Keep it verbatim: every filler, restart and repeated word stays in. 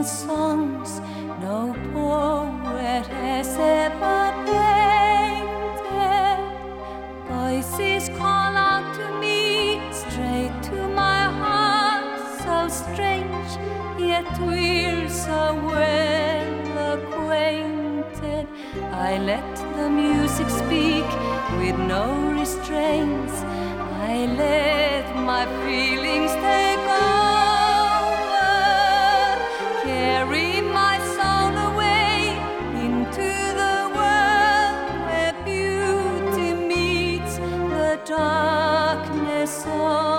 songs no poet has ever painted. Voices call out to me, straight to my heart, so strange, yet we're so well acquainted. I let the music speak with no restraints. I let my feelings take over, carry my soul away into the world where beauty meets the darkness of